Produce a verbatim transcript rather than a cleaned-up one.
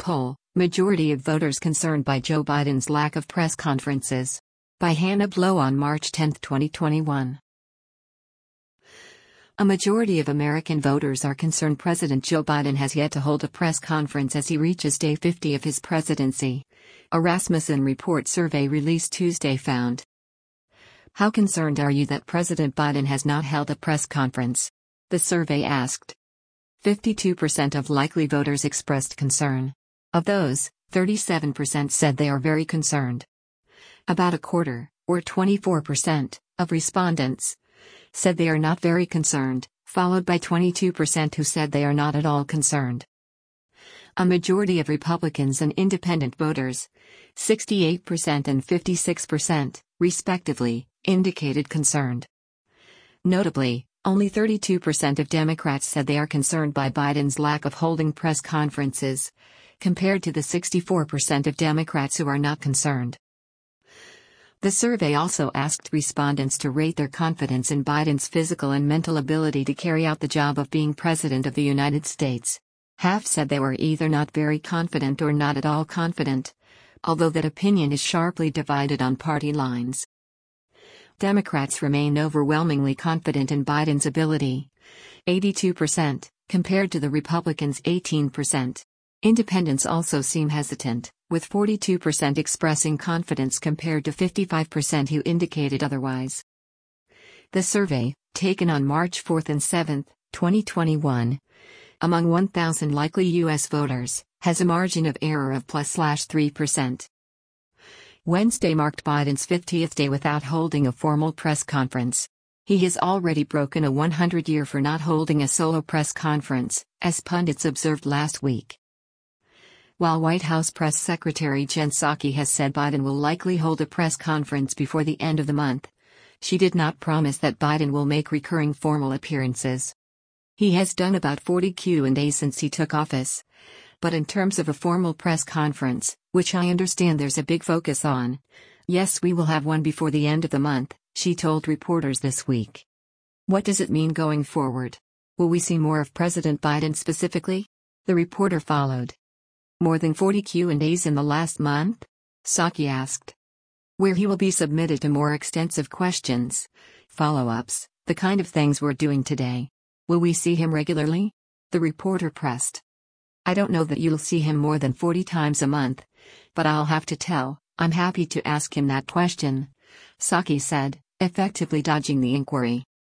poll, majority of voters concerned by Joe Biden's lack of press conferences. By Hannah Blow on March tenth, twenty twenty-one. A majority of American voters are concerned President Joe Biden has yet to hold a press conference as he reaches day fifty of his presidency. A Rasmussen Report survey released Tuesday found. How concerned are you that President Biden has not held a press conference? The survey asked. fifty-two percent of likely voters expressed concern. Of those, thirty-seven percent said they are very concerned. About a quarter, or twenty-four percent, of respondents said they are not very concerned, followed by twenty-two percent who said they are not at all concerned. A majority of Republicans and independent voters, sixty-eight percent and fifty-six percent, respectively, indicated concerned. Notably, only thirty-two percent of Democrats said they are concerned by Biden's lack of holding press conferences, compared to the sixty-four percent of Democrats who are not concerned. The survey also asked respondents to rate their confidence in Biden's physical and mental ability to carry out the job of being President of the United States. Half said they were either not very confident or not at all confident, although that opinion is sharply divided on party lines. Democrats remain overwhelmingly confident in Biden's ability, eighty-two percent, compared to the Republicans' eighteen percent. Independents also seem hesitant, with forty-two percent expressing confidence compared to fifty-five percent who indicated otherwise. The survey, taken on March fourth and seventh, twenty twenty-one, among one thousand likely U S voters, has a margin of error of plus three percent. Wednesday marked Biden's fiftieth day without holding a formal press conference. He has already broken a one hundred year for not holding a solo press conference, as pundits observed last week. While White House Press Secretary Jen Psaki has said Biden will likely hold a press conference before the end of the month, she did not promise that Biden will make recurring formal appearances. He has done about forty Q and A's since he took office. But in terms of a formal press conference, which I understand there's a big focus on, yes, we will have one before the end of the month, she told reporters this week. What does it mean going forward? Will we see more of President Biden specifically? The reporter followed. More than forty Q and A's in the last month? Psaki asked. Where he will be submitted to more extensive questions, follow-ups, the kind of things we're doing today. Will we see him regularly? The reporter pressed. I don't know that you'll see him more than forty times a month, but I'll have to tell, I'm happy to ask him that question, Psaki said, effectively dodging the inquiry.